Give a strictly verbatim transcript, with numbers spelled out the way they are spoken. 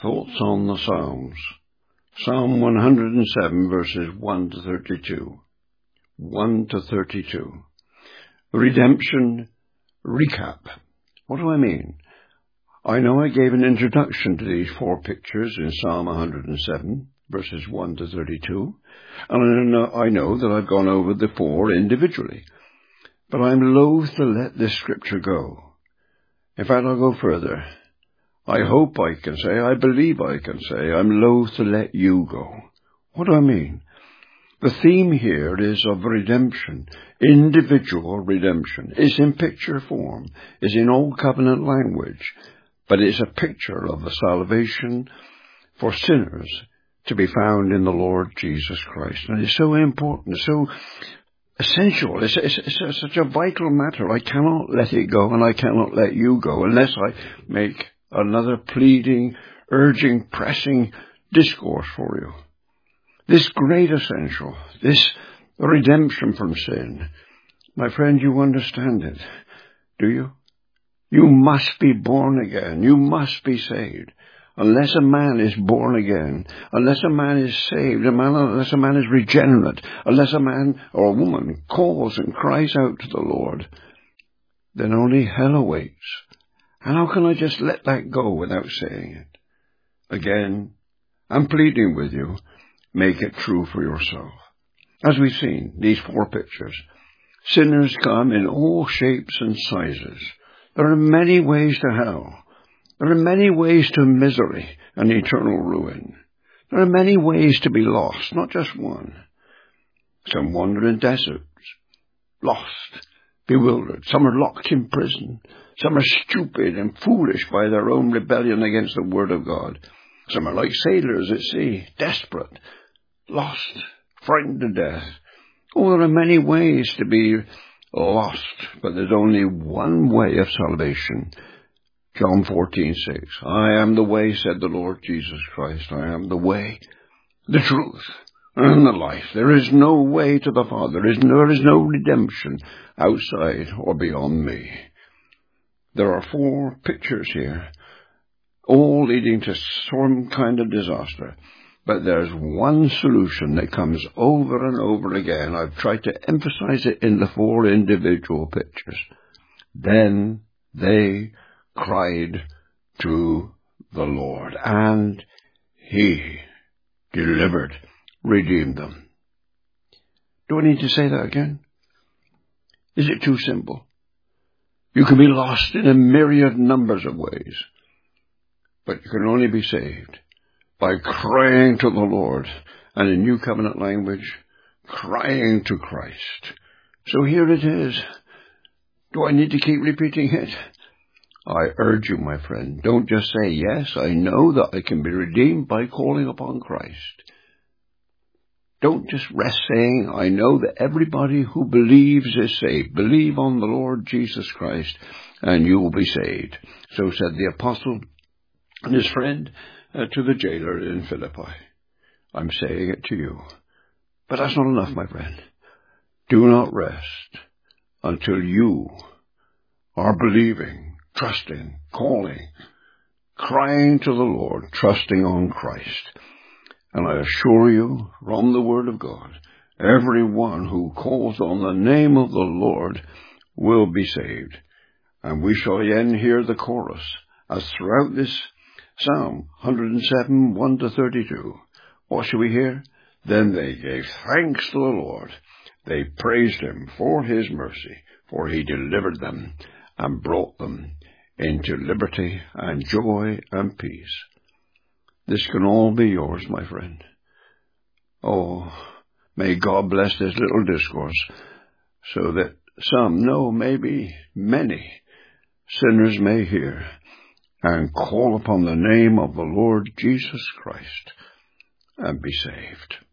Thoughts on the Psalms. Psalm one hundred seven, verses one to thirty-two. one to thirty-two. Redemption recap. What do I mean? I know I gave an introduction to these four pictures in Psalm one hundred seven, verses one to thirty-two, and I know that I've gone over the four individually. But I'm loath to let this scripture go. In fact, I'll go further. I hope I can say, I believe I can say, I'm loath to let you go. What do I mean? The theme here is of redemption, individual redemption. It's in picture form, it's in Old Covenant language, but it's a picture of the salvation for sinners to be found in the Lord Jesus Christ. And it's so important, so essential. It's, it's, it's such a vital matter. I cannot let it go, and I cannot let you go unless I make another pleading, urging, pressing discourse for you. This great essential, this redemption from sin. My friend, you understand it, do you? You must be born again. You must be saved. Unless a man is born again, unless a man is saved, a man, unless a man is regenerate, unless a man or a woman calls and cries out to the Lord, then only hell awaits. And how can I just let that go without saying it? Again, I'm pleading with you, make it true for yourself. As we've seen, these four pictures, sinners come in all shapes and sizes. There are many ways to hell. There are many ways to misery and eternal ruin. There are many ways to be lost, not just one. Some wander in deserts, lost, bewildered. Some are locked in prison. Some are stupid and foolish by their own rebellion against the Word of God. Some are like sailors at sea, desperate, lost, frightened to death. Oh, there are many ways to be lost, but there's only one way of salvation. John fourteen six. I am the way, said the Lord Jesus Christ. I am the way, the truth, and the life. There is no way to the Father. There is no, there is no redemption outside or beyond me. There are four pictures here, all leading to some kind of disaster. But there's one solution that comes over and over again. I've tried to emphasize it in the four individual pictures. Then they cried to the Lord, and He delivered, redeemed them. Do I need to say that again? Is it too simple? You can be lost in a myriad numbers of ways, but you can only be saved by crying to the Lord, and in New Covenant language, crying to Christ. So here it is. Do I need to keep repeating it? I urge you, my friend, don't just say, yes, I know that I can be redeemed by calling upon Christ. Don't just rest saying, I know that everybody who believes is saved. Believe on the Lord Jesus Christ, and you will be saved. So said the apostle and his friend uh, to the jailer in Philippi. I'm saying it to you. But that's not enough, my friend. Do not rest until you are believing, trusting, calling, crying to the Lord, trusting on Christ. And I assure you, from the Word of God, everyone who calls on the name of the Lord will be saved. And we shall again hear the chorus, as throughout this Psalm one hundred seven, one to thirty-two. What shall we hear? Then they gave thanks to the Lord. They praised Him for His mercy, for He delivered them and brought them into liberty and joy and peace. This can all be yours, my friend. Oh, may God bless this little discourse so that some, no, maybe many sinners may hear and call upon the name of the Lord Jesus Christ and be saved.